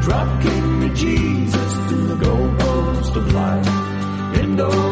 Drop King of Jesus to the goalpost of life. Indo